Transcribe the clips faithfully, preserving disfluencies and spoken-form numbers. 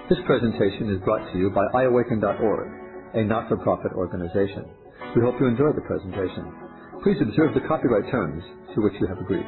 This presentation is brought to you by i awaken dot org, a not-for-profit organization. We hope you enjoy the presentation. Please observe the copyright terms to which you have agreed.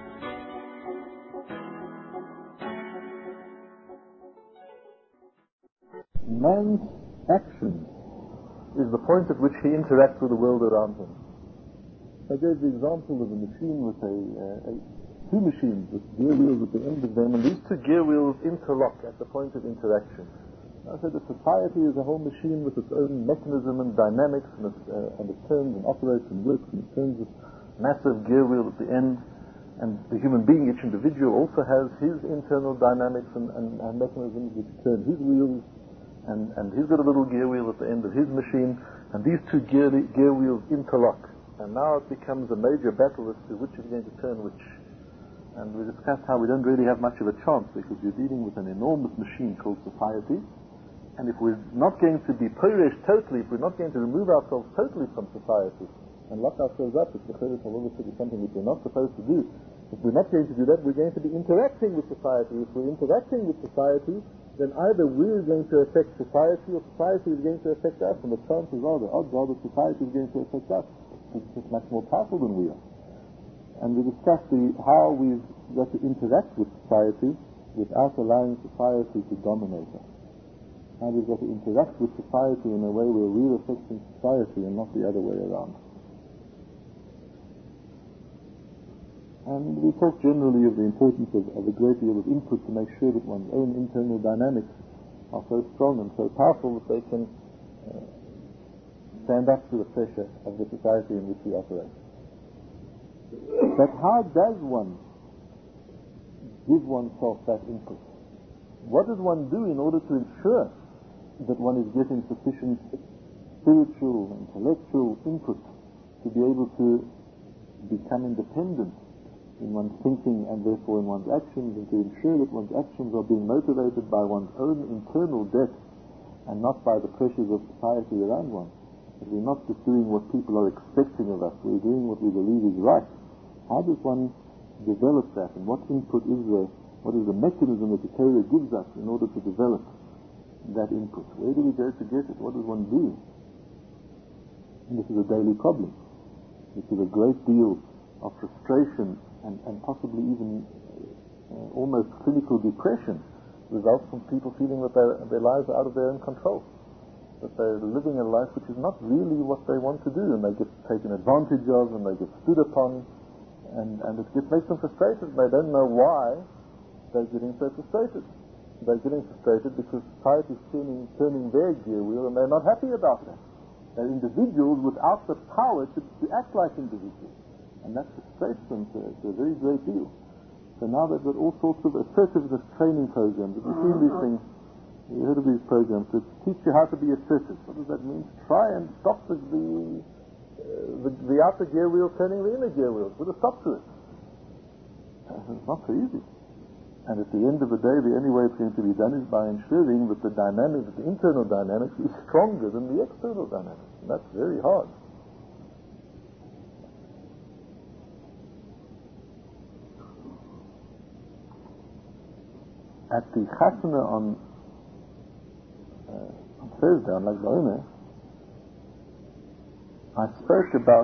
Man's action is the point at which he interacts with the world around him. I gave the example of a machine with a, uh, a two machines with gear wheels at the end of them, and these two gear wheels interlock at the point of interaction. I said that society is a whole machine with its own mechanism and dynamics, and it, uh, and it turns and operates and works, and it turns this massive gear wheel at the end. And the human being, each individual, also has his internal dynamics and, and, and mechanisms which turn his wheels. And, and he's got a little gear wheel at the end of his machine, and these two gear, gear wheels interlock. And now it becomes a major battle as to which is going to turn which. And we discussed how we don't really have much of a chance because you're dealing with an enormous machine called society. And if we're not going to be Puresh totally, if we're not going to remove ourselves totally from society and lock ourselves up, it's something which we're not supposed to do. If we're not going to do that, we're going to be interacting with society. If we're interacting with society, then either we're going to affect society or society is going to affect us, and the chances are, the odds are that society is going to affect us. It's just much more powerful than we are. And we discussed the, how we've got to interact with society without allowing society to dominate us. How we've got to interact with society in a way where we're affecting society and not the other way around. And we talk generally of the importance of, of a great deal of input to make sure that one's own internal dynamics are so strong and so powerful that they can uh, stand up to the pressure of the society in which we operate. But how does one give oneself that input? What does one do in order to ensure that one is getting sufficient spiritual, intellectual input to be able to become independent in one's thinking and therefore in one's actions, and to ensure that one's actions are being motivated by one's own internal depth and not by the pressures of society around one? That we're not just doing what people are expecting of us, we're doing what we believe is right. How does one develop that, and what input is there? What is the mechanism that the Torah gives us in order to develop that input? Where do we go to get it? What does one do? And this is a daily problem. This is a great deal of frustration and, and possibly even uh, almost clinical depression results from people feeling that their, their lives are out of their own control. That they're living a life which is not really what they want to do, and they get taken advantage of, and they get stood upon, and, and it just makes them frustrated. They don't know why they're getting so frustrated. They're getting frustrated because society is turning, turning their gear wheel, and they're not happy about that. They're individuals without the power to, to act like individuals, and that frustrates them to, to a very great deal. So now they've got all sorts of assertiveness training programs. Have you seen these things? You heard of these programs that teach you how to be assertive. What does that mean? Try and stop the the, uh, the the outer gear wheel turning the inner gear wheels. Put a stop to it. It's not so easy. And at the end of the day, the only way it's going to be done is by ensuring that the dynamics, the internal dynamics, is stronger than the external dynamics. And that's very hard. At the Chasana on Uh, on Thursday, on Lag BaOmer, I spoke about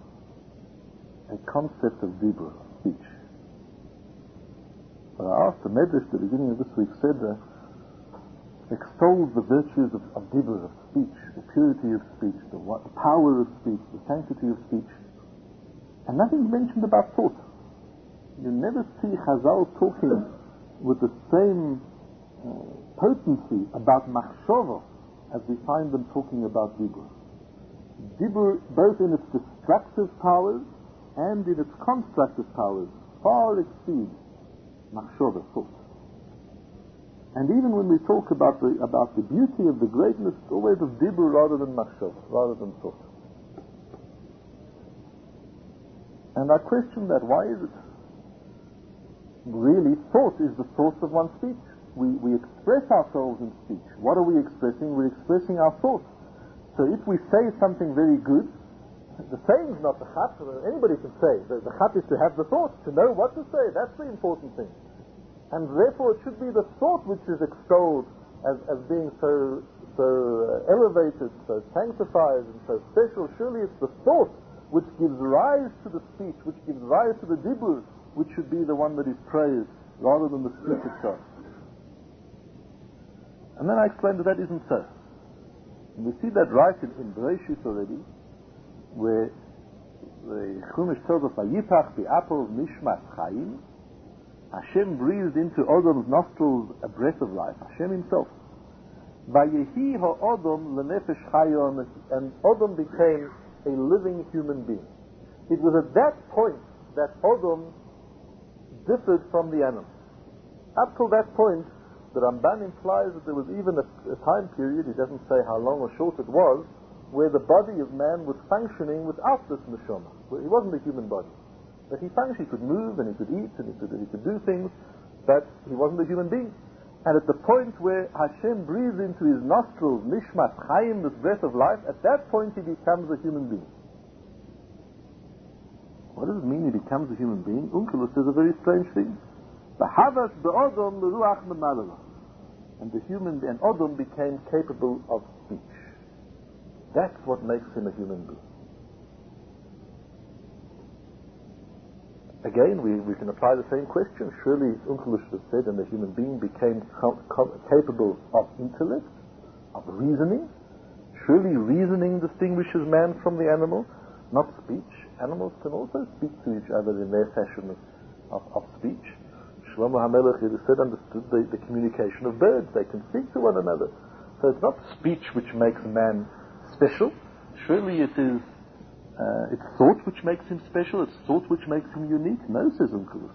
a concept of dibur, speech. But I asked the Medrash at the beginning of this week's Seder, extols the virtues of, of dibur, of speech, the purity of speech, the, what, the power of speech, the sanctity of speech, and nothing's mentioned about thought. You never see Chazal talking with the same Uh, potency about machshava as we find them talking about dibur. Dibur, both in its destructive powers and in its constructive powers, far exceeds machshava, thought. And even when we talk about the about the beauty of the greatness, it's always of dibur rather than machshava, rather than thought. And I question that. Why is it? Really, thought is the source of one's speech. We, we express ourselves in speech. What are we expressing? We're expressing our thoughts. So if we say something very good, the saying's not the chat. Anybody can say. The, the chat is to have the thoughts, to know what to say. That's the important thing. And therefore it should be the thought which is extolled as, as being so so uh, elevated, so sanctified, and so special. Surely it's the thought which gives rise to the speech, which gives rise to the dibur, which should be the one that is praised, rather than the speech itself. And then I explained that that isn't so. And we see that right in, in Bereshit already, where the Chumash tells us, "Vayipach bi'apol nishmas chayim." Hashem breathed into Adam's nostrils a breath of life. Hashem Himself. Vayehi ha'Adam lenefesh chayon, and Adam became a living human being. It was at that point that Adam differed from the animal. Up till that point, the Ramban implies that there was even a, a time period, he doesn't say how long or short it was, where the body of man was functioning without this neshama. He wasn't a human body. But he functioned, he could move and he could eat and he could, he could do things, but he wasn't a human being. And at the point where Hashem breathes into his nostrils, nishmas chayim, this breath of life, at that point he becomes a human being. What does it mean he becomes a human being? Onkelos says a very strange thing. V'havas be'odom l'ruach memalala. And the human, and Adam became capable of speech. That's what makes him a human being. Again, we, we can apply the same question. Surely Onkelos has said, and the human being became com- com- capable of intellect, of reasoning. Surely reasoning distinguishes man from the animal, not speech. Animals can also speak to each other in their fashion of, of, of speech. Shlomo HaMelech, it is said, understood the, the communication of birds. They can speak to one another. So it's not speech which makes man special. Surely it is uh, it's thought which makes him special. It's thought which makes him unique. No, says Onkelos.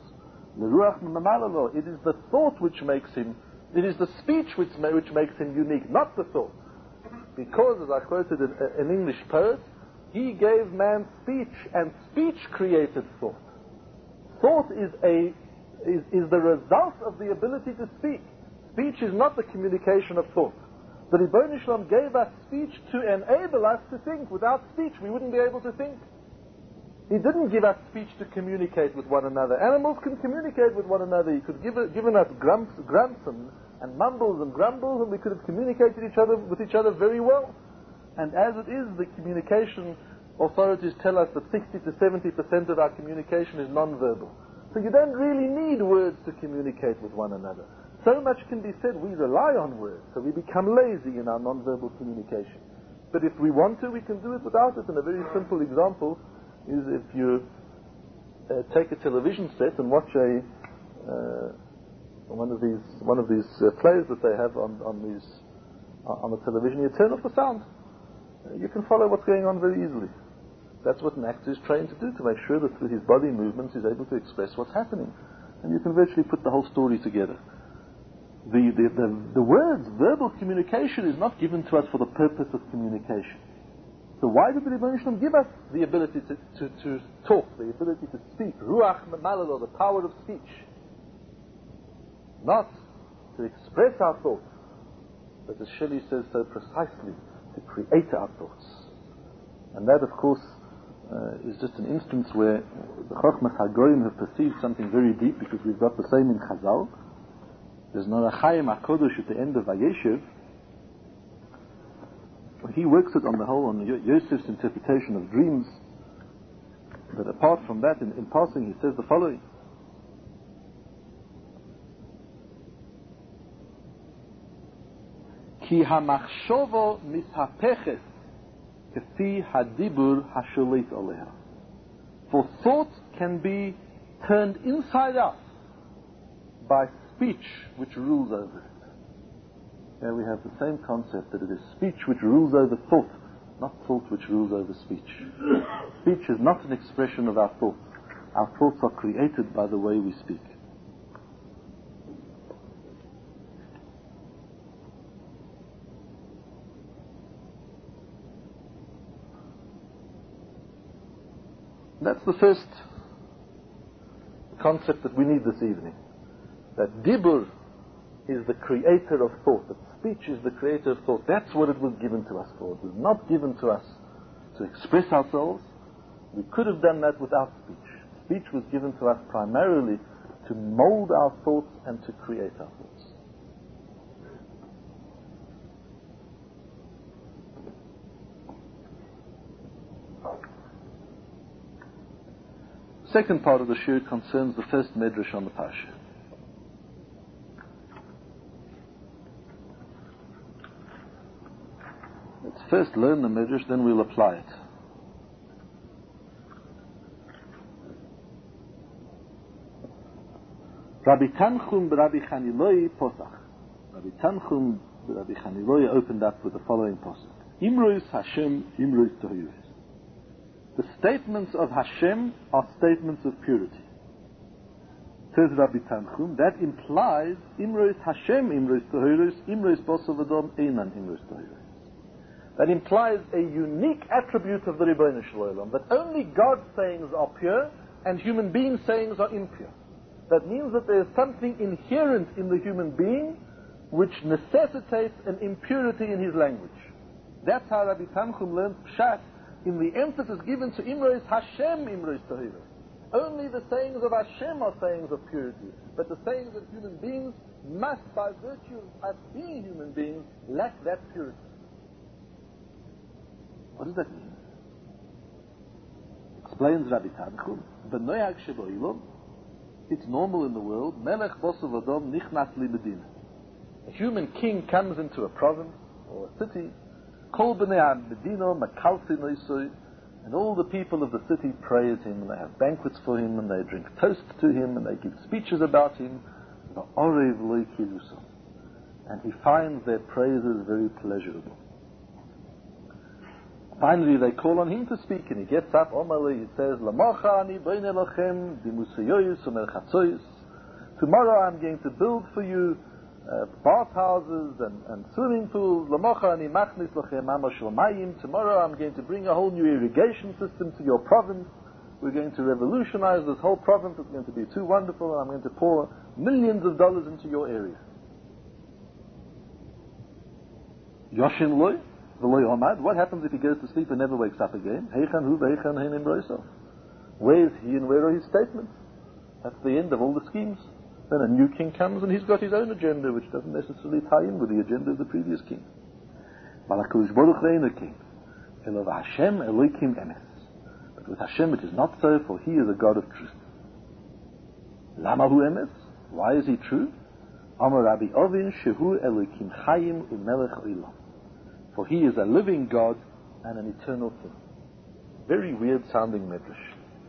It is the thought which makes him, it is the speech which, which makes him unique, not the thought. Because, as I quoted an, an English poet, he gave man speech, and speech created thought. Thought is a is, is the result of the ability to speak. Speech is not the communication of thought. The Ribono Shel Olam gave us speech to enable us to think. Without speech, we wouldn't be able to think. He didn't give us speech to communicate with one another. Animals can communicate with one another. He could give given us grunts, grunts and, and mumbles and grumbles, and we could have communicated each other with each other very well. And as it is, the communication authorities tell us that sixty to seventy percent of our communication is non-verbal. So you don't really need words to communicate with one another. So much can be said, we rely on words, so we become lazy in our non-verbal communication. But if we want to, we can do it without it. And a very simple example is if you uh, take a television set and watch a uh, one of these one of these uh, plays that they have on on these uh, on the television, you turn off the sound. Uh, you can follow what's going on very easily. That's what an actor is trained to do, to make sure that through his body movements he's able to express what's happening. And you can virtually put the whole story together. The, the, the, the words, verbal communication, is not given to us for the purpose of communication. So why did the Ribono Shel Olam give us the ability to, to, to talk, the ability to speak? Ruach memalalo, the power of speech. Not to express our thoughts, but as Shelley says so precisely, to create our thoughts. And that, of course, uh, is just an instance where the Chochmas HaGoyim have perceived something very deep, because we've got the same in Chazal. There's Norachayim HaKodesh at the end of Vayeshev. He works it on the whole, on Yosef's interpretation of dreams. But apart from that, in, in passing, he says the following. Ki hamachshovo mishapeches kefi hadibur hasholit aleha. For thought can be turned inside out by speech which rules over it. There we have the same concept, that it is speech which rules over thought, not thought which rules over speech. Speech is not an expression of our thoughts. Our thoughts are created by the way we speak. That's the first concept that we need this evening. That dibur is the creator of thought, that speech is the creator of thought. That's what it was given to us for. It was not given to us to express ourselves. We could have done that without speech. Speech was given to us primarily to mold our thoughts and to create our thoughts. second part of the shir concerns the first medrash on the parsha. Let's first learn the medrash, then we'll apply it. Rabbi Tanchum b'Rabbi Chaniloi posach. Rabbi Tanchum b'Rabbi Chaniloi opened up with the following posach. Imrois Hashem, Imrois Tohiris. The statements of Hashem are statements of purity. Says Rabbi Tanchum, that implies Imrois Hashem, Imrois Tohiris, Imrois Bosov Adom, Einan Imrois Tohiris. That implies a unique attribute of the Ribono Shel Olam, that only God's sayings are pure and human beings' sayings are impure. That means that there is something inherent in the human being which necessitates an impurity in his language. That's how Rabbi Tanchum learns Pshat in the emphasis given to Imrois Hashem, Imrois Tohiris. Only the sayings of Hashem are sayings of purity, but the sayings of human beings must, by virtue of us being human beings, lack that purity. What does that mean? Explains Rabbi Tanchum, B'noyag sheboilom, it's normal in the world, Melech Bosov Adom Nichnas Li Medina. A human king comes into a province or a city, Kol B'nei Medina Makalsi Noisoi, and all the people of the city praise him, and they have banquets for him, and they drink toast to him, and they give speeches about him. And he finds their praises very pleasurable. Finally, they call on him to speak, and he gets up. He says, tomorrow I'm going to build for you uh, bathhouses and, and swimming pools. Tomorrow I'm going to bring a whole new irrigation system to your province. We're going to revolutionize this whole province. It's going to be too wonderful, and I'm going to pour millions of dollars into your area. Yoshin loy. What happens if he goes to sleep and never wakes up again? Where is he and where are his statements? That's the end of all the schemes. Then a new king comes and he's got his own agenda, which doesn't necessarily tie in with the agenda of the previous king. But with Hashem it is not so, for he is a God of truth. Lamahu emes? Why is he true? Amar Rabbi Ovin shehu Elokim Chayim u'melech olam. For he is a living God and an eternal king. Very weird sounding medrash.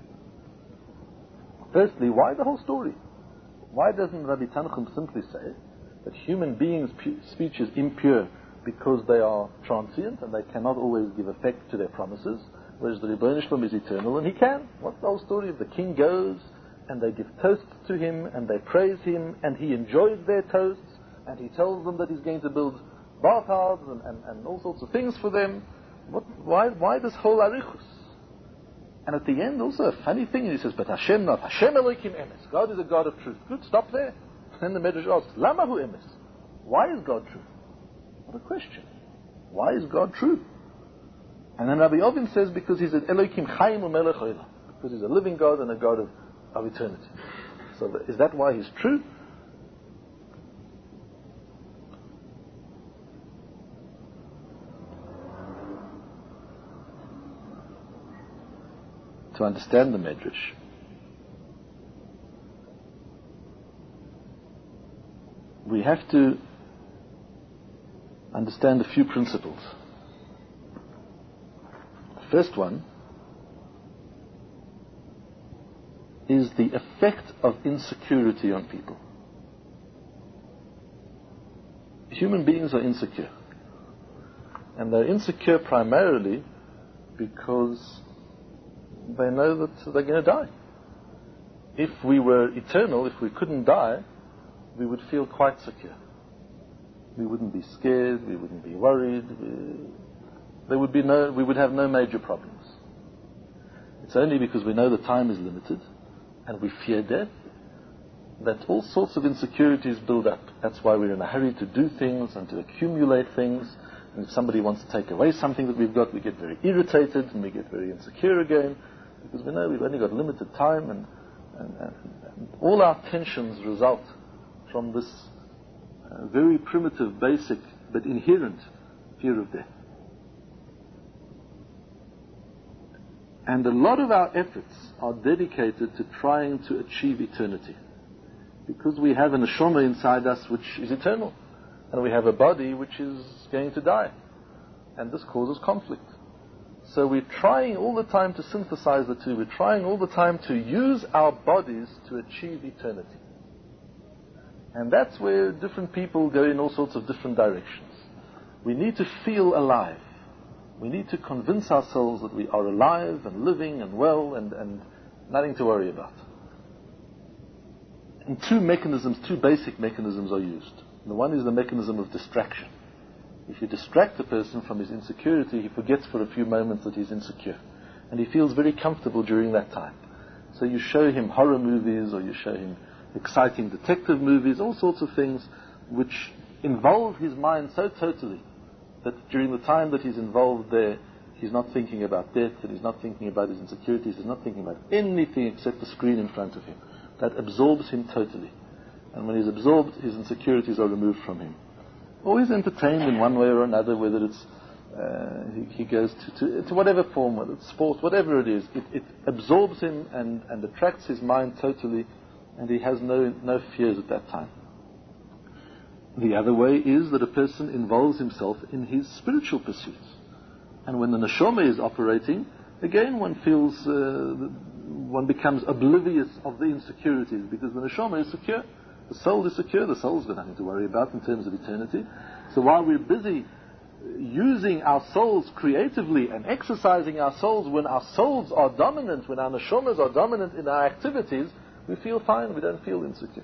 Firstly, why the whole story? Why doesn't Rabbi Tanchum simply say that human beings' pu- speech is impure because they are transient and they cannot always give effect to their promises, whereas the Ribono Shel Olam is eternal and he can? What's the whole story of the king goes and they give toasts to him and they praise him and he enjoys their toasts and he tells them that he's going to build bathhouses and, and, and all sorts of things for them? What, why, why this whole arichus? And at the end also a funny thing, he says, but Hashem not. Hashem Elokim emes. God is a God of truth. Good, stop there. Then the Medrash asks, Lama hu emes? Why is God true? What a question. Why is God true? And then Rabbi Ovin says, because he's an Elokim Chayim u'melech olam. Because he's a living God and a God of, of eternity. So is that why he's true? To understand the Medrash, we have to understand a few principles. The first one is the effect of insecurity on people. Human beings are insecure, and they're insecure primarily because they know that they're going to die. If we were eternal, if we couldn't die, we would feel quite secure. We wouldn't be scared, we wouldn't be worried, we, there would be no, we would have no major problems. It's only because we know the time is limited and we fear death that all sorts of insecurities build up. That's why we're in a hurry to do things and to accumulate things. And if somebody wants to take away something that we've got, we get very irritated and we get very insecure again, because we know we've only got limited time, and, and, and, and all our tensions result from this uh, very primitive, basic, but inherent fear of death. And a lot of our efforts are dedicated to trying to achieve eternity. Because we have a neshama inside us which is eternal. And we have a body which is going to die. And this causes conflict. So we're trying all the time to synthesize the two. We're trying all the time to use our bodies to achieve eternity. And that's where different people go in all sorts of different directions. We need to feel alive. We need to convince ourselves that we are alive and living and well and, and nothing to worry about. And two mechanisms, two basic mechanisms are used. The one is the mechanism of distraction. If you distract a person from his insecurity, he forgets for a few moments that he's insecure. And he feels very comfortable during that time. So you show him horror movies, or you show him exciting detective movies, all sorts of things which involve his mind so totally that during the time that he's involved there, he's not thinking about death, and he's not thinking about his insecurities, he's not thinking about anything except the screen in front of him. That absorbs him totally. And when he's absorbed, his insecurities are removed from him. Or he's entertained in one way or another, whether it's uh, he, he goes to, to, to whatever form, whether it's sport, whatever it is, it, it absorbs him and, and attracts his mind totally, and he has no, no fears at that time. The other way is that a person involves himself in his spiritual pursuits. And when the neshama is operating, again one feels, uh, one becomes oblivious of the insecurities, because the neshama is secure, the soul is secure, the soul's got nothing to worry about in terms of eternity. So while we're busy using our souls creatively and exercising our souls, when our souls are dominant, when our neshamas are dominant in our activities, we feel fine, we don't feel insecure.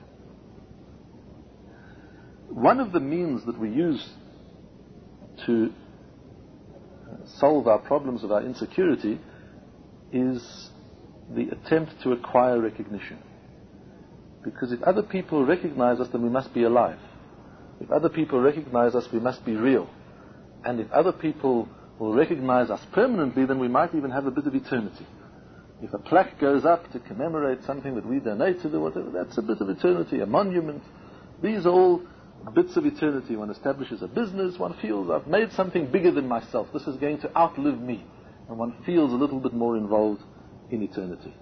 One of the means that we use to solve our problems of our insecurity is the attempt to acquire recognition. Because if other people recognize us, then we must be alive. If other people recognize us, we must be real. And if other people will recognize us permanently, then we might even have a bit of eternity. If a plaque goes up to commemorate something that we donated or whatever, that's a bit of eternity, a monument. These are all bits of eternity. One establishes a business, one feels I've made something bigger than myself. This is going to outlive me. And one feels a little bit more involved in eternity.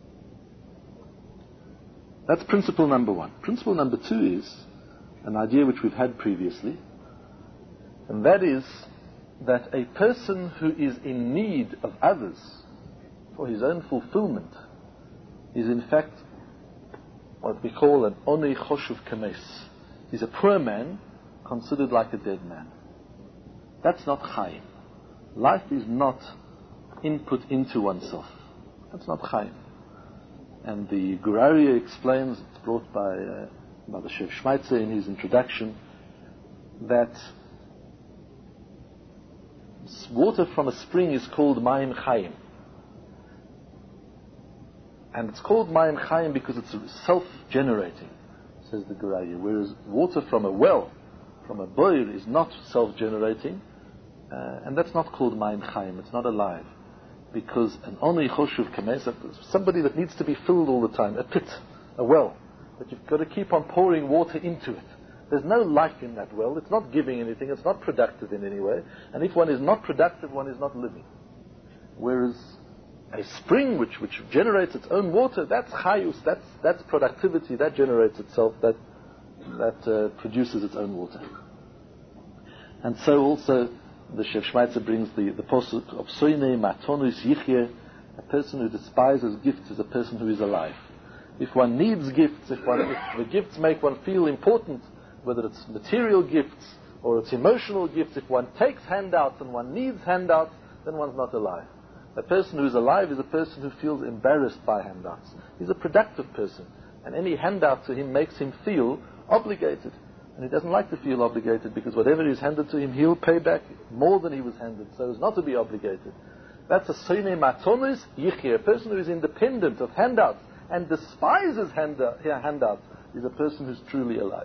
That's principle number one. Principle number two is an idea which we've had previously, and that is that a person who is in need of others for his own fulfillment is in fact what we call an onei choshuv kames. He's a poor man considered like a dead man. That's not chayim. Life is not input into oneself. That's not chayim. And the Gur Aryeh explains, it's brought by, uh, by the Shev Shmeitzer in his introduction, that water from a spring is called Mayim Chayim. And it's called Mayim Chayim because it's self-generating, says the Gur Aryeh. Whereas water from a well, from a boil, is not self-generating, uh, and that's not called Mayim Chayim, it's not alive. Because an onei choshuv kames, somebody that needs to be filled all the time, a pit, a well, that you've got to keep on pouring water into it. There's no life in that well, it's not giving anything, it's not productive in any way, and if one is not productive, one is not living. Whereas a spring which, which generates its own water, that's chayus, that's, that's productivity, that generates itself, that, that uh, produces its own water. And so also the Shev Shmeitzer brings the, the posuk of Soinei Matonus Yichye, a person who despises gifts is a person who is alive. If one needs gifts, if, one, if the gifts make one feel important, whether it's material gifts or it's emotional gifts, if one takes handouts and one needs handouts, then one's not alive. A person who is alive is a person who feels embarrassed by handouts. He's a productive person, and any handout to him makes him feel obligated. And he doesn't like to feel obligated, because whatever is handed to him, he'll pay back more than he was handed, so as not to be obligated. That's a soinei matonis yichye. A person who is independent of handouts and despises handouts is a person who's truly alive.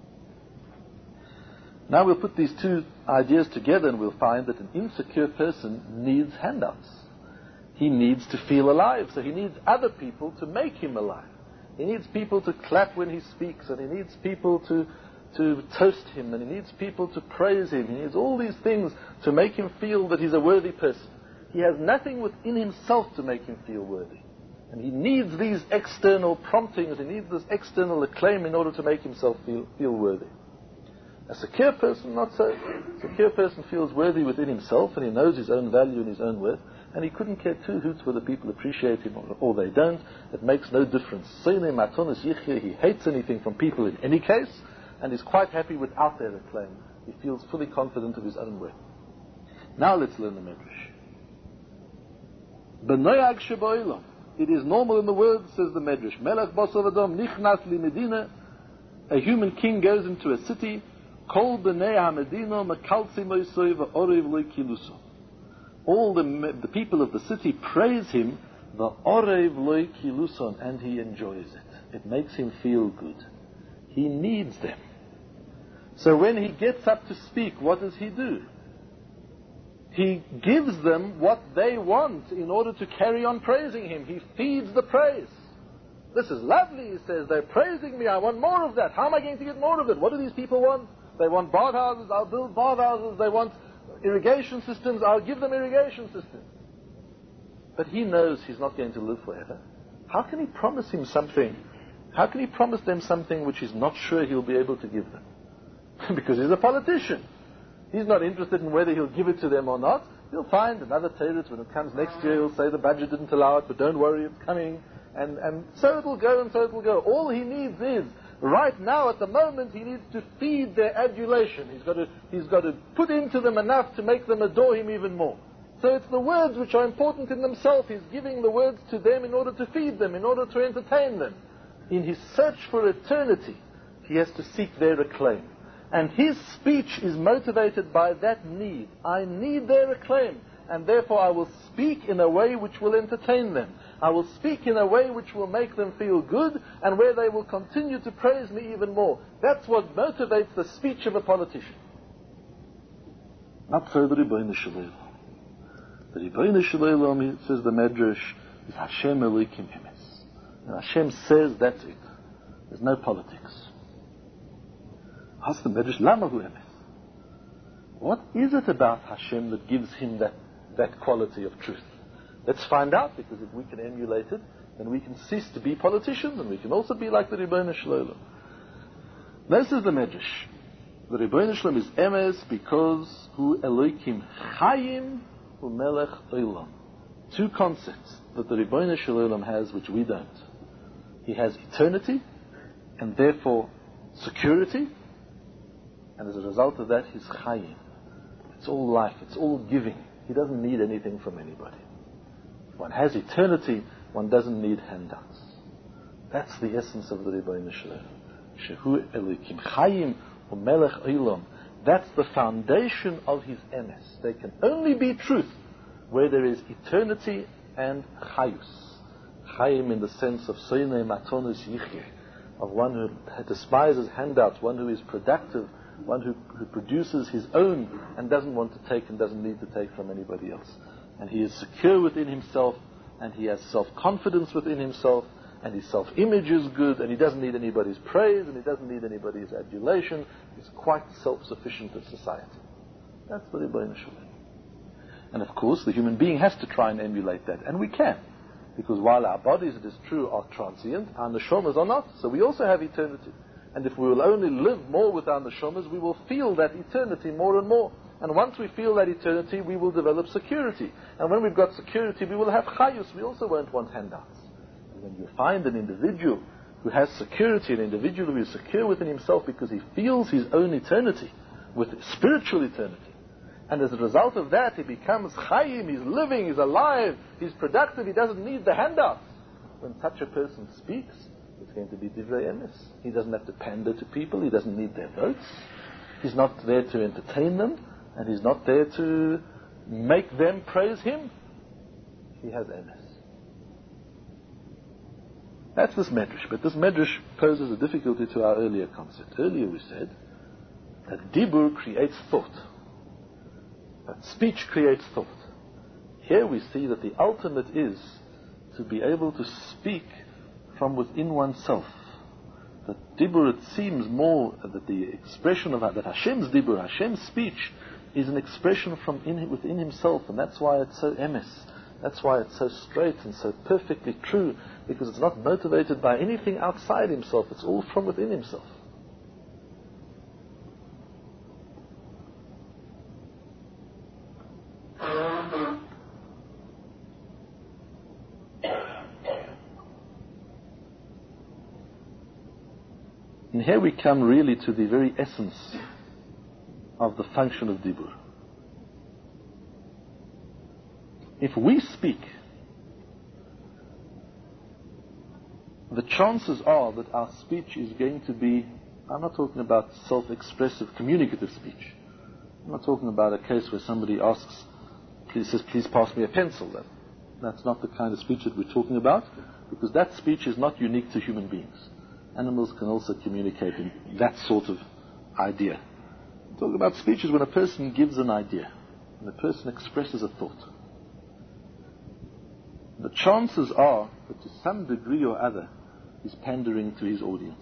Now we'll put these two ideas together and we'll find that an insecure person needs handouts. He needs to feel alive, so he needs other people to make him alive. He needs people to clap when he speaks, and he needs people to to toast him, and he needs people to praise him. He needs all these things to make him feel that he's a worthy person. He has nothing within himself to make him feel worthy. And he needs these external promptings, he needs this external acclaim in order to make himself feel, feel worthy. A secure person, not so. A secure person feels worthy within himself, and he knows his own value and his own worth, and he couldn't care two hoots whether people appreciate him or, or they don't. It makes no difference. He hates anything from people in any case, and is quite happy without their acclaim. He feels fully confident of his own worth. Now let's learn the Medrash. B'noyag sheboilam. It is normal in the world, says the Medrash. Melech basar adam nichnas li medina. A human king goes into a city. Kol b'nei ha-medina makaltzi moisoi v'orev lo kiluso. All the, the people of the city praise him, v'orev lo kiluson, and he enjoys it. It makes him feel good. He needs them. So when he gets up to speak, what does he do? He gives them what they want in order to carry on praising him. He feeds the praise. This is lovely, he says. They're praising me. I want more of that. How am I going to get more of it? What do these people want? They want bathhouses. I'll build bathhouses. They want irrigation systems. I'll give them irrigation systems. But he knows he's not going to live forever. How can he promise him something? How can he promise them something which he's not sure he'll be able to give them? Because he's a politician. He's not interested in whether he'll give it to them or not. He'll find another teretz when it comes next year. He'll say the budget didn't allow it, but don't worry, it's coming. And, and so it'll go and so it'll go. All he needs is, right now at the moment, he needs to feed their adulation. He's got to, he's got to put into them enough to make them adore him even more. So it's the words which are important in themselves. He's giving the words to them in order to feed them, in order to entertain them. In his search for eternity, he has to seek their acclaim. And his speech is motivated by that need. I need their acclaim, and therefore I will speak in a way which will entertain them. I will speak in a way which will make them feel good, and where they will continue to praise me even more. That's what motivates the speech of a politician. Not so the Ribbono Shel Olam. The Ribbono Shel Olam, says the Medrash, is Hashem Elokim Emes. And Hashem says that's it. There's no politics. Ask the Medrash, Lama Hu Emes. What is it about Hashem that gives him that, that quality of truth? Let's find out, because if we can emulate it, then we can cease to be politicians, and we can also be like the Ribbono Shel Olam. This is the Medrash. The Ribbono Shel Olam is Emes because Hu Elokim Chayim Hu Melech Olam. Two concepts that the Ribbono Shel Olam has which we don't. He has eternity, and therefore security, and as a result of that, he's Chayim. It's all life, it's all giving. He doesn't need anything from anybody. If one has eternity, one doesn't need handouts. That's the essence of the Ribbono Shel Olam. Shehu Elokim Chayim Umelech Olam. That's the foundation of his emes. There can only be truth where there is eternity and chayus. Chayim in the sense of soynei matonus yichyeh, of one who despises handouts, one who is productive, one who, who produces his own and doesn't want to take and doesn't need to take from anybody else. And he is secure within himself, and he has self-confidence within himself, and his self-image is good, and he doesn't need anybody's praise, and he doesn't need anybody's adulation. He's quite self-sufficient in society. That's the Ribbono Shel Olam. And of course, the human being has to try and emulate that, and we can. Because while our bodies, it is true, are transient, our neshamas are not. So we also have eternity. And if we will only live more with our neshamas, we will feel that eternity more and more. And once we feel that eternity, we will develop security. And when we've got security, we will have chayus. We also won't want handouts. And when you find an individual who has security, an individual who is secure within himself because he feels his own eternity, with spiritual eternity, and as a result of that, he becomes chayim, he's living, he's alive, he's productive, he doesn't need the handouts. When such a person speaks, it's going to be divrei emes. He doesn't have to pander to people, he doesn't need their votes. He's not there to entertain them, and he's not there to make them praise him. He has emes. That's this medrash, but this medrash poses a difficulty to our earlier concept. Earlier we said that dibur creates thought. That speech creates thought. Here we see that the ultimate is to be able to speak from within oneself. That dibur, it seems more that the expression of that Hashem's dibur, Hashem's speech, is an expression from in, within himself, and that's why it's so emes. That's why it's so straight and so perfectly true, because it's not motivated by anything outside himself. It's all from within himself. And here we come really to the very essence of the function of Dibur. If we speak, the chances are that our speech is going to be, I'm not talking about self-expressive, communicative speech. I'm not talking about a case where somebody asks, please says, please pass me a pencil. That, that's not the kind of speech that we're talking about, because that speech is not unique to human beings. Animals can also communicate in that sort of idea. I'm talking about speeches when a person gives an idea, when a person expresses a thought. The chances are that to some degree or other he's pandering to his audience.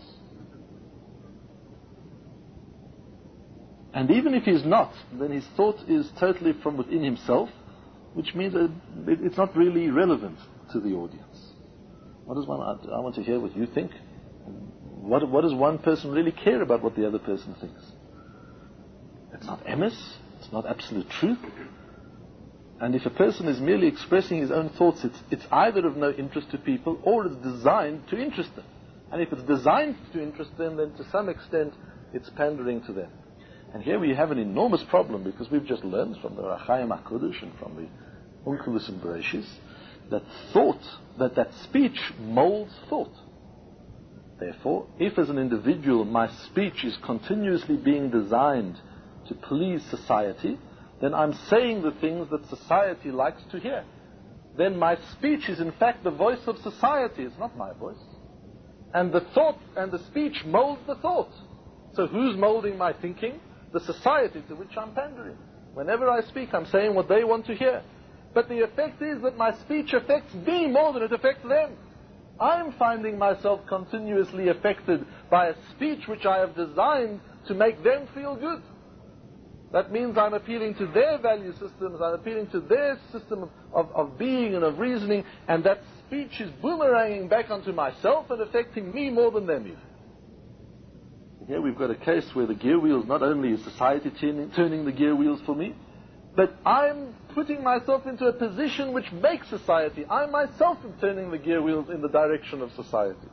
And even if he's not, then his thought is totally from within himself, which means that it's not really relevant to the audience. What does one, I want to hear what you think. What, what does one person really care about what the other person thinks? It's not emes, it's not absolute truth. And if a person is merely expressing his own thoughts, it's, it's either of no interest to people or it's designed to interest them. And if it's designed to interest them, then to some extent it's pandering to them. And here we have an enormous problem, because we've just learned from the Rachayim HaKodesh and from the Onkelos and Bereshis that thought, that that speech molds thought. Therefore, if as an individual my speech is continuously being designed to please society, then I'm saying the things that society likes to hear. Then my speech is in fact the voice of society, it's not my voice. And the thought and the speech molds the thought. So who's molding my thinking? The society to which I'm pandering. Whenever I speak, I'm saying what they want to hear. But the effect is that my speech affects me more than it affects them. I'm finding myself continuously affected by a speech which I have designed to make them feel good. That means I'm appealing to their value systems, I'm appealing to their system of, of, of being and of reasoning, and that speech is boomeranging back onto myself and affecting me more than them even. Here we've got a case where the gear wheels, not only is society turning, turning the gear wheels for me, but I'm putting myself into a position which makes society. I myself am turning the gear wheels in the direction of society.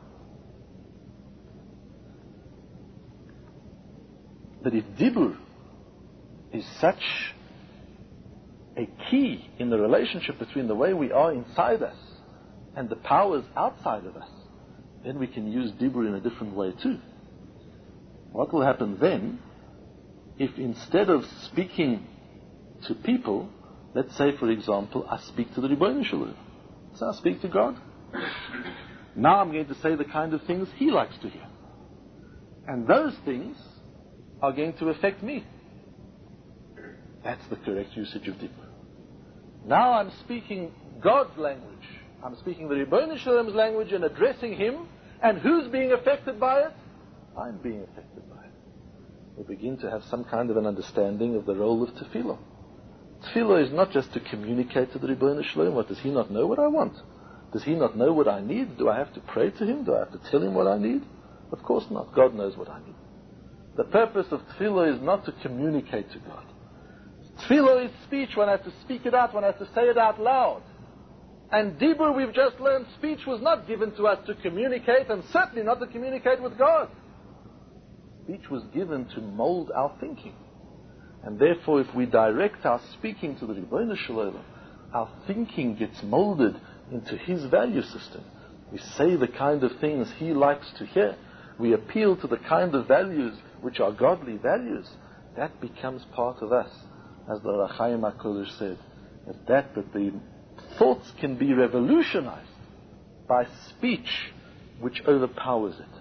But if Dibur is such a key in the relationship between the way we are inside us and the powers outside of us, then we can use Dibur in a different way too. What will happen then if instead of speaking to people, let's say for example, I speak to the Ribono Shel Olam. So I speak to God. Now I'm going to say the kind of things He likes to hear. And those things are going to affect me. That's the correct usage of Dibur. Now I'm speaking God's language. I'm speaking the Ribono Shel Olam's language and addressing Him. And who's being affected by it? I'm being affected by it. We begin to have some kind of an understanding of the role of tefillah. Tefillah is not just to communicate to the Ribono Shel Olam. What, does He not know what I want? Does He not know what I need? Do I have to pray to Him? Do I have to tell Him what I need? Of course not. God knows what I need. The purpose of tefillah is not to communicate to God. Tefillah is speech when I have to speak it out, when I have to say it out loud. And Dibur, we've just learned, speech was not given to us to communicate, and certainly not to communicate with God. Speech was given to mold our thinking. And therefore, if we direct our speaking to the Ribono Shel Olam, our thinking gets molded into His value system. We say the kind of things He likes to hear. We appeal to the kind of values which are godly values. That becomes part of us. As the Rachayim HaKodesh said, that, that, that the thoughts can be revolutionized by speech which overpowers it.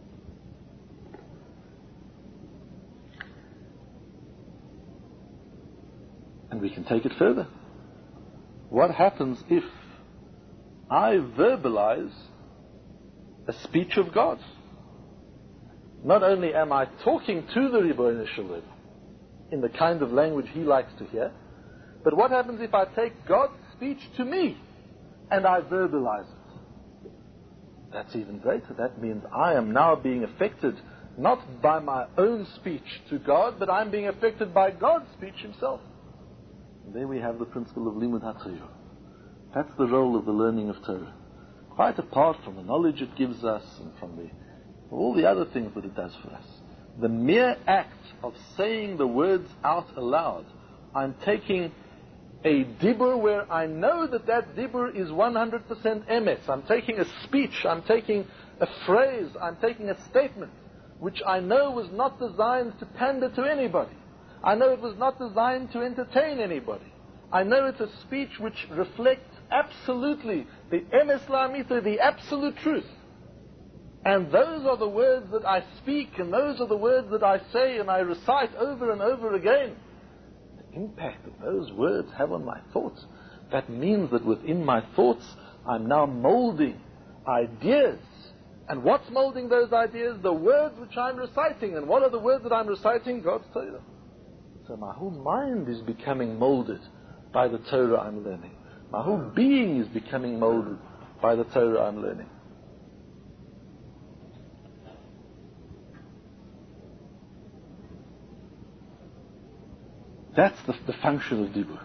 And we can take it further. What happens if I verbalize a speech of God? Not only am I talking to the Ribono Shel Olam, in the kind of language he likes to hear. But what happens if I take God's speech to me and I verbalize it? That's even greater. That means I am now being affected not by my own speech to God, but I'm being affected by God's speech himself. And there we have the principle of Limud HaTorah. That's the role of the learning of Torah. Quite apart from the knowledge it gives us and from the, all the other things that it does for us. The mere act of saying the words out aloud, I'm taking a dibur where I know that that dibur is one hundred percent emes. I'm taking a speech, I'm taking a phrase, I'm taking a statement, which I know was not designed to pander to anybody. I know it was not designed to entertain anybody. I know it's a speech which reflects absolutely the emes la'amita, the absolute truth. And those are the words that I speak, and those are the words that I say and I recite over and over again. The impact that those words have on my thoughts, that means that within my thoughts I'm now molding ideas. And what's molding those ideas? The words which I'm reciting. And what are the words that I'm reciting? God's Torah. So my whole mind is becoming molded by the Torah I'm learning. My whole being is becoming molded by the Torah I'm learning. That's the, the function of Dibur.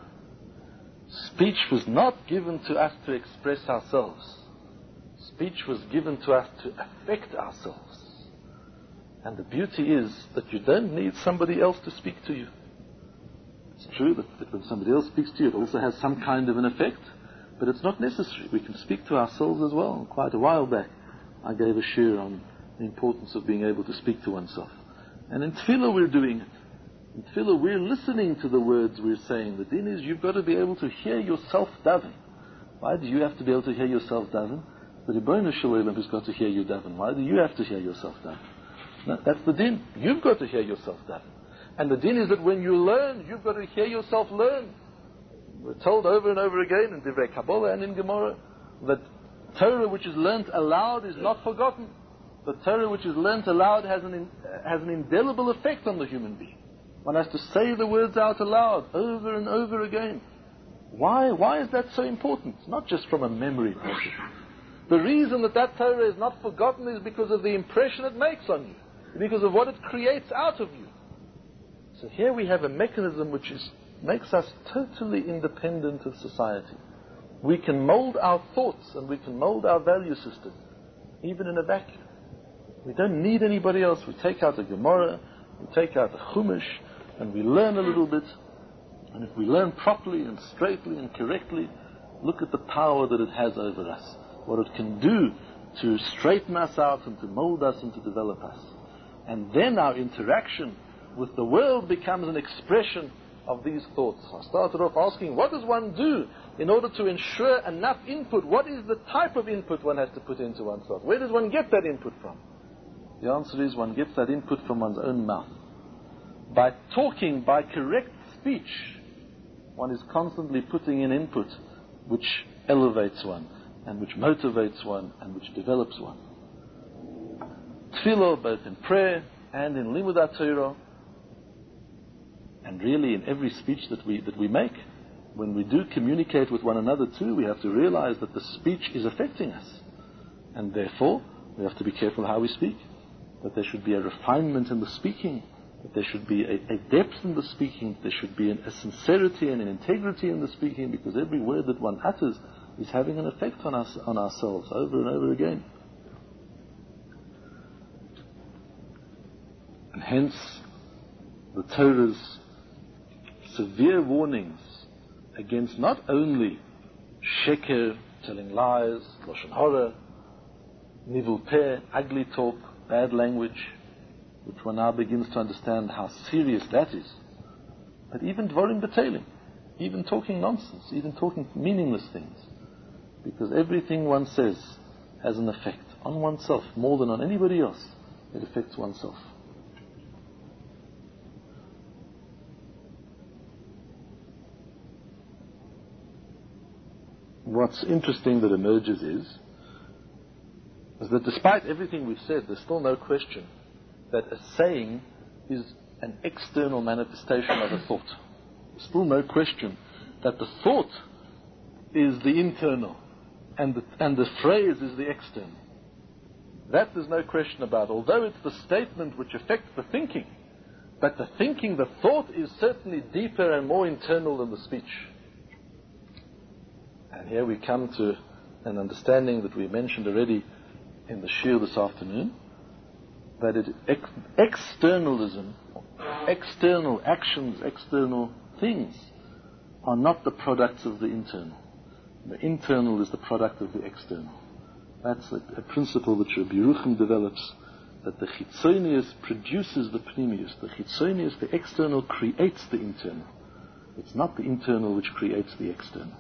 Speech was not given to us to express ourselves. Speech was given to us to affect ourselves. And the beauty is that you don't need somebody else to speak to you. It's true that, that when somebody else speaks to you, it also has some kind of an effect, but it's not necessary. We can speak to ourselves as well. And quite a while back, I gave a shir on the importance of being able to speak to oneself. And in Tefillah we're doing it. In Tefillah we're listening to the words we're saying. The din is you've got to be able to hear yourself daven. Why do you have to be able to hear yourself daven? The Rebbeinu Shalom has got to hear you daven. Why do you have to hear yourself daven? No, that's the din. You've got to hear yourself daven. And the din is that when you learn, you've got to hear yourself learn. We're told over and over again in Divrei Kabbalah and in Gemara that Torah which is learnt aloud is not forgotten. The Torah which is learnt aloud has an, in, has an indelible effect on the human being. One has to say the words out aloud over and over again. Why? Why is that so important? Not just from a memory point of view. The reason that that Torah is not forgotten is because of the impression it makes on you, because of what it creates out of you. So here we have a mechanism which is, makes us totally independent of society. We can mold our thoughts and we can mold our value system, even in a vacuum. We don't need anybody else. We take out a Gemara, we take out a Chumash, and we learn a little bit. And if we learn properly and straightly and correctly, look at the power that it has over us. What it can do to straighten us out and to mold us and to develop us. And then our interaction with the world becomes an expression of these thoughts. I started off asking, what does one do in order to ensure enough input? What is the type of input one has to put into oneself? Where does one get that input from? The answer is one gets that input from one's own mouth. By talking, by correct speech, one is constantly putting in input which elevates one, and which motivates one, and which develops one. Tefillah, both in prayer and in Limud HaTorah, and really in every speech that we that we make, when we do communicate with one another too, we have to realize that the speech is affecting us. And therefore, we have to be careful how we speak. That there should be a refinement in the speaking, that there should be a, a depth in the speaking, there should be an, a sincerity and an integrity in the speaking, because every word that one utters is having an effect on us, on ourselves, over and over again. And hence, the Torah's severe warnings against not only sheker, telling lies, lashon hara, nivul peh, ugly talk, bad language, which one now begins to understand how serious that is, but even dvarim betelim, even talking nonsense, even talking meaningless things, because everything one says has an effect on oneself more than on anybody else. It affects oneself. What's interesting that emerges is, is that despite everything we've said, there's still no question that a saying is an external manifestation of a thought. There's still no question that the thought is the internal and the, and the phrase is the external. That there's no question about, although it's the statement which affects the thinking, but the thinking, the thought is certainly deeper and more internal than the speech. And here we come to an understanding that we mentioned already in the shiur this afternoon, that it, ex- externalism, external actions, external things are not the products of the internal. The internal is the product of the external. That's a, a principle that Rabbi Yerucham develops, that the chitzonius produces the pnimius. The chitzonius, the external, creates the internal. It's not the internal which creates the external.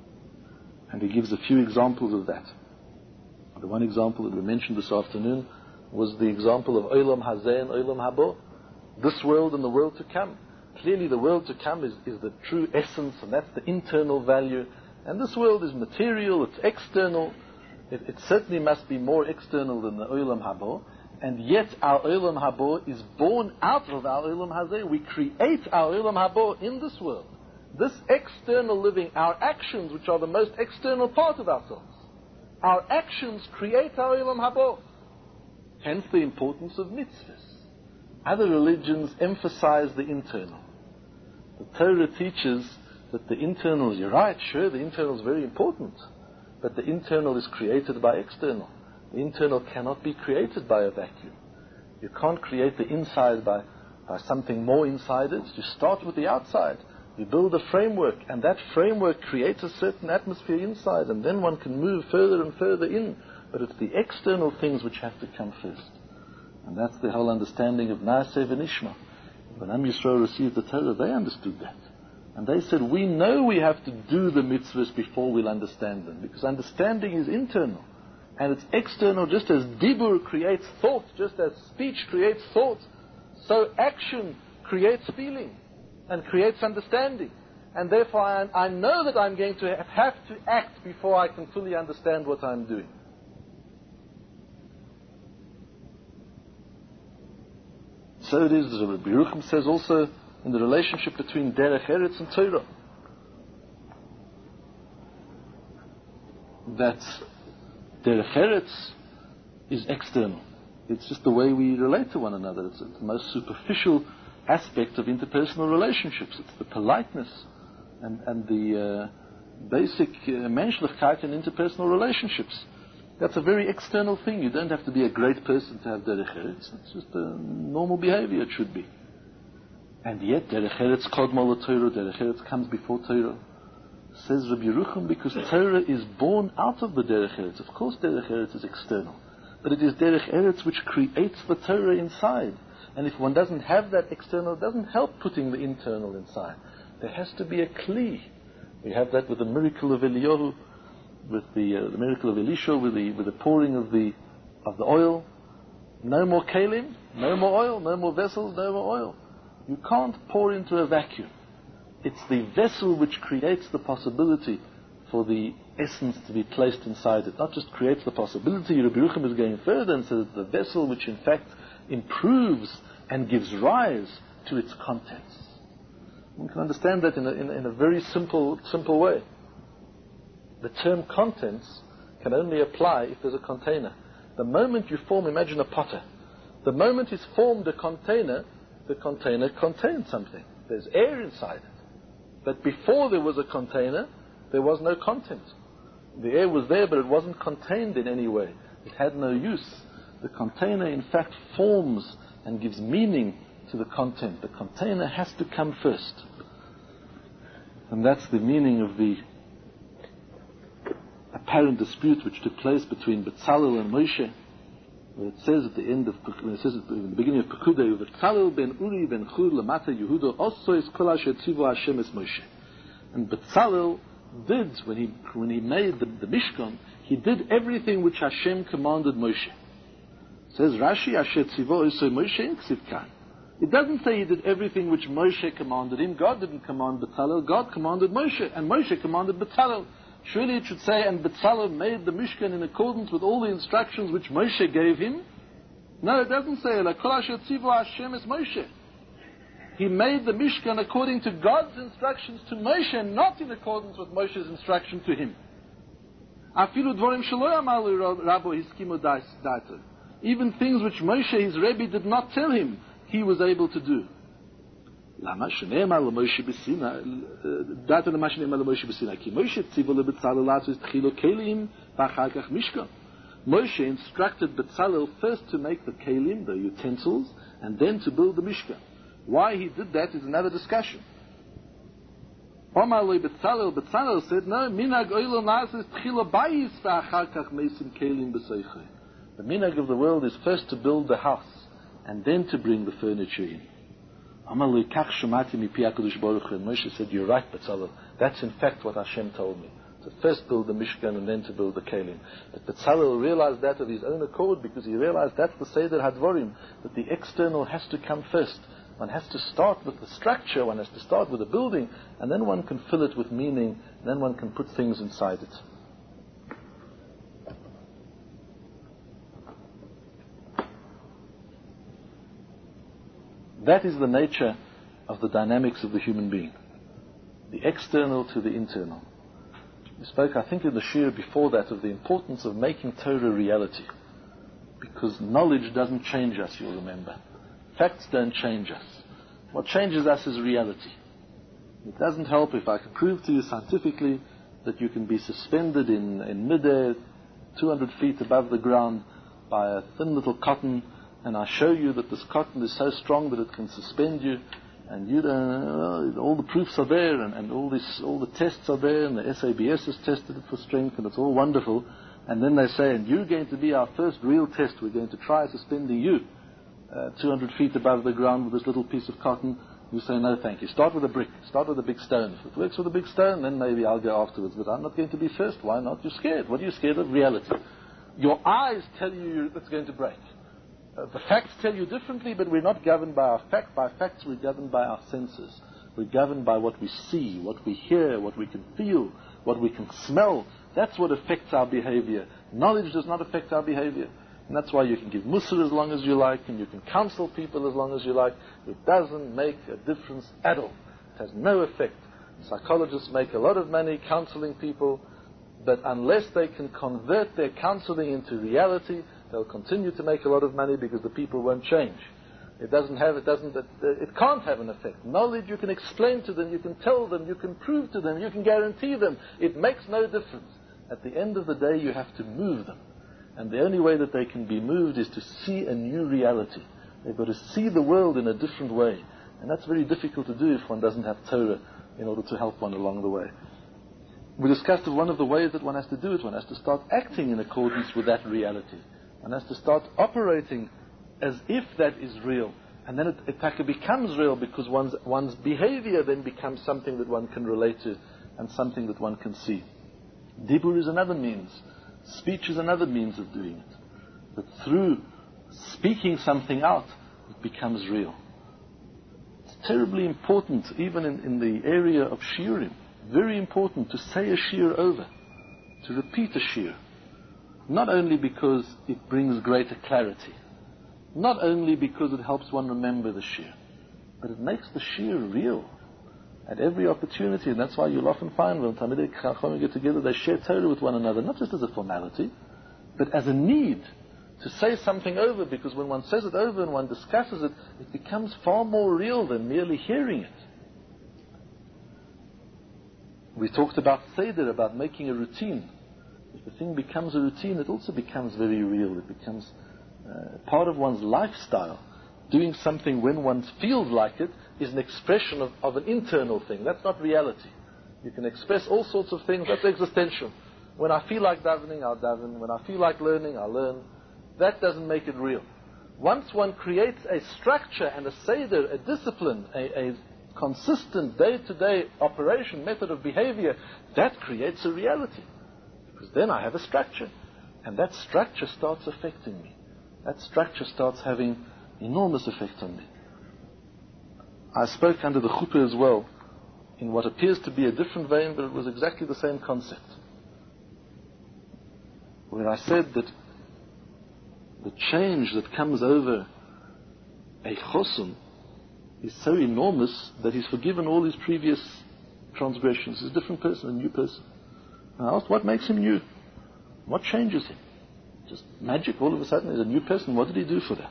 And he gives a few examples of that. The one example that we mentioned this afternoon was the example of Olam Hazeh and Olam Habo, this world and the world to come. Clearly the world to come is, is the true essence, and that's the internal value. And this world is material, it's external. It, it certainly must be more external than the Olam Habo. And yet our Olam Habo is born out of our Olam Hazeh. We create our Olam Habo in this world. This external living, our actions, which are the most external part of ourselves, our actions create our Olam Habo. Hence the importance of mitzvahs. Other religions emphasize the internal. The Torah teaches that the internal, you're right, sure, the internal is very important, but the internal is created by external. The internal cannot be created by a vacuum. You can't create the inside by, by something more inside it. You start with the outside. You build a framework, and that framework creates a certain atmosphere inside, and then one can move further and further in. But it's the external things which have to come first. And that's the whole understanding of Naaseh v'Nishma. When Am Yisrael received the Torah, they understood that. And they said, we know we have to do the mitzvahs before we'll understand them, because understanding is internal. And it's external, just as dibur creates thought, just as speech creates thought, so action creates feeling and creates understanding. And therefore I, I know that I'm going to have to act before I can fully understand what I'm doing. So it is, as Rabbi Yerucham says also, in the relationship between Derech Eretz and Torah, that Derech Eretz is external. It's just the way we relate to one another. It's, it's the most superficial aspect of interpersonal relationships. It's the politeness and, and the uh, basic uh, menschlichkeit in interpersonal relationships. That's a very external thing. You don't have to be a great person to have Derech Eretz. It's just a normal behavior, it should be. And yet, Derech Eretz Kodma Torah, Derech Eretz comes before Torah. Says Rabbi Yerucham, because Torah is born out of the Derech Eretz. Of course Derech Eretz is external, but it is Derech Eretz which creates the Torah inside. And if one doesn't have that external, it doesn't help putting the internal inside. There has to be a kli. We have that with the miracle of Eliyahu, with the, uh, the miracle of Elisha, with the with the pouring of the of the oil. No more kalim, no more oil, no more vessels, no more oil. You can't pour into a vacuum. It's the vessel which creates the possibility for the essence to be placed inside it. Not just creates the possibility. Rabbi Yerucham is going further and says the vessel which in fact improves and gives rise to its contents. One can understand that in a, in a, in a very simple simple way. The term contents can only apply if there's a container. The moment you form, imagine a potter. The moment he's formed a container, the container contains something. There's air inside it. But before there was a container, there was no content. The air was there, but it wasn't contained in any way. It had no use. The container, in fact, forms and gives meaning to the content. The container has to come first. And that's the meaning of the apparent dispute which took place between Betzalel and Moshe, where it says at the end of, when it says at the, in the beginning of Pekudei, Betzalel ben Uri ben Chur lamata Yehuda osois kol asher tzivu Hashem es Moshe. And Betzalel did, when he when he made the, the Mishkan, he did everything which Hashem commanded Moshe. It says Rashi asher tzivu osoi Moshe in Ksiv Kan. It doesn't say he did everything which Moshe commanded him. God didn't command Betzalel. God commanded Moshe, and Moshe commanded Betzalel. Surely it should say, and Betzalel made the Mishkan in accordance with all the instructions which Moshe gave him. No, it doesn't say, like, Kol asher tzivu Hashem es Moshe. He made the Mishkan according to God's instructions to Moshe, and not in accordance with Moshe's instruction to him. Even things which Moshe, his Rebbe, did not tell him, he was able to do. Moshe instructed Bezalel first to make the kelim, the utensils, and then to build the Mishkan. Why he did that is another discussion. Omar Bezalel, Bezalel said, no, minag oilo nazis tchila bayis v'achar meisim kelim b'seichei. The minag of the world is first to build the house, and then to bring the furniture in. Omar kach shemati mipi HaKadosh Baruch Hu. And Moshe said, you're right, Bezalel. That's in fact what Hashem told me. To first build the Mishkan and then to build the kelim. But Bezalel realized that of his own accord, because he realized that's the Seder HaDvarim, that the external has to come first. One has to start with the structure, one has to start with the building, and then one can fill it with meaning, and then one can put things inside it. That is the nature of the dynamics of the human being. The external to the internal. We spoke, I think, in the shir before that of the importance of making Torah reality. Because knowledge doesn't change us, you'll remember. Facts don't change us. What changes us is reality. It doesn't help if I can prove to you scientifically that you can be suspended in, in midair, two hundred feet above the ground, by a thin little cotton, and I show you that this cotton is so strong that it can suspend you, and you don't, uh, all the proofs are there, and, and all this, all the tests are there, and the S A B S has tested it for strength, and it's all wonderful. And then they say, and you're going to be our first real test. We're going to try suspending you uh, two hundred feet above the ground with this little piece of cotton. You say, no, thank you. Start with a brick. Start with a big stone. If it works with a big stone, then maybe I'll go afterwards. But I'm not going to be first. Why not? You're scared. What are you scared of? Reality. Your eyes tell you it's going to break. Uh, the facts tell you differently, but we're not governed by our fact. By facts, we're governed by our senses. We're governed by what we see, what we hear, what we can feel, what we can smell. That's what affects our behavior. Knowledge does not affect our behavior. And that's why you can give mussar as long as you like, and you can counsel people as long as you like. It doesn't make a difference at all. It has no effect. Psychologists make a lot of money counseling people, but unless they can convert their counseling into reality, they'll continue to make a lot of money because the people won't change. It doesn't have, it doesn't, it can't have an effect. Knowledge you can explain to them, you can tell them, you can prove to them, you can guarantee them. It makes no difference. At the end of the day, you have to move them. And the only way that they can be moved is to see a new reality. They've got to see the world in a different way. And that's very difficult to do if one doesn't have Torah in order to help one along the way. We discussed that one of the ways that one has to do it, one has to start acting in accordance with that reality. One has to start operating as if that is real. And then it, it becomes real because one's, one's behavior then becomes something that one can relate to and something that one can see. Dibur is another means. Speech is another means of doing it. But through speaking something out, it becomes real. It's terribly important, even in, in the area of shiurim. Very important to say a shiur over, to repeat a shiur. Not only because it brings greater clarity, not only because it helps one remember the shiur, but it makes the shiur real at every opportunity. And that's why you'll often find when Talmidei Chachamim get together, they share Torah with one another, not just as a formality, but as a need to say something over, because when one says it over and one discusses it, it becomes far more real than merely hearing it. We talked about Seder, about making a routine. If the thing becomes a routine, it also becomes very real. It becomes uh, part of one's lifestyle. Doing something when one feels like it is an expression of, of an internal thing. That's not reality. You can express all sorts of things. That's existential. When I feel like davening, I'll daven. When I feel like learning, I'll learn. That doesn't make it real. Once one creates a structure and a seder, a discipline, a, a consistent day-to-day operation, method of behavior, that creates a reality. Because then I have a structure. And that structure starts affecting me. That structure starts having enormous effect on me. I spoke under the chuppah as well, in what appears to be a different vein, but it was exactly the same concept. Where I said that the change that comes over a chosun is so enormous that he's forgiven all his previous transgressions. He's a different person, a new person. I asked, what makes him new? What changes him? Just magic, all of a sudden he's a new person. What did he do for that?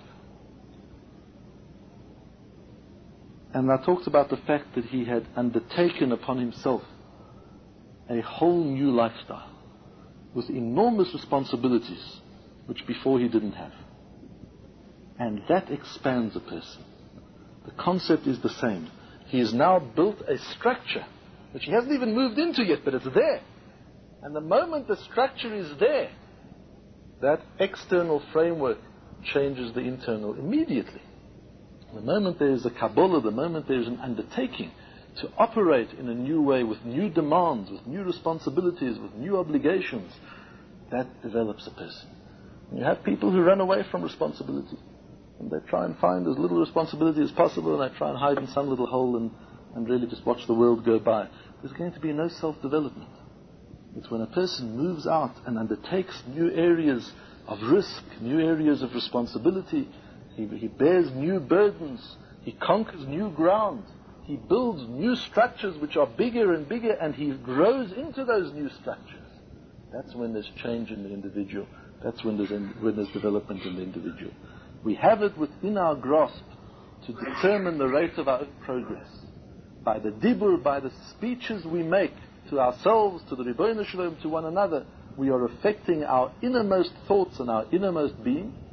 And I talked about the fact that he had undertaken upon himself a whole new lifestyle with enormous responsibilities which before he didn't have. And that expands a person. The concept is the same. He has now built a structure which he hasn't even moved into yet, but it's there. And the moment the structure is there, that external framework changes the internal immediately. The moment there is a Kabbalah, the moment there is an undertaking to operate in a new way with new demands, with new responsibilities, with new obligations, that develops a person. And you have people who run away from responsibility. And they try and find as little responsibility as possible, and they try and hide in some little hole and, and really just watch the world go by. There's going to be no self-development. It's when a person moves out and undertakes new areas of risk, new areas of responsibility. He, he bears new burdens. He conquers new ground. He builds new structures which are bigger and bigger, and he grows into those new structures. That's when there's change in the individual. That's when there's, in, when there's development in the individual. We have it within our grasp to determine the rate of our own progress. By the dibur, by the speeches we make to ourselves, to the Ribbono Shel Olam, to one another, we are affecting our innermost thoughts and our innermost being.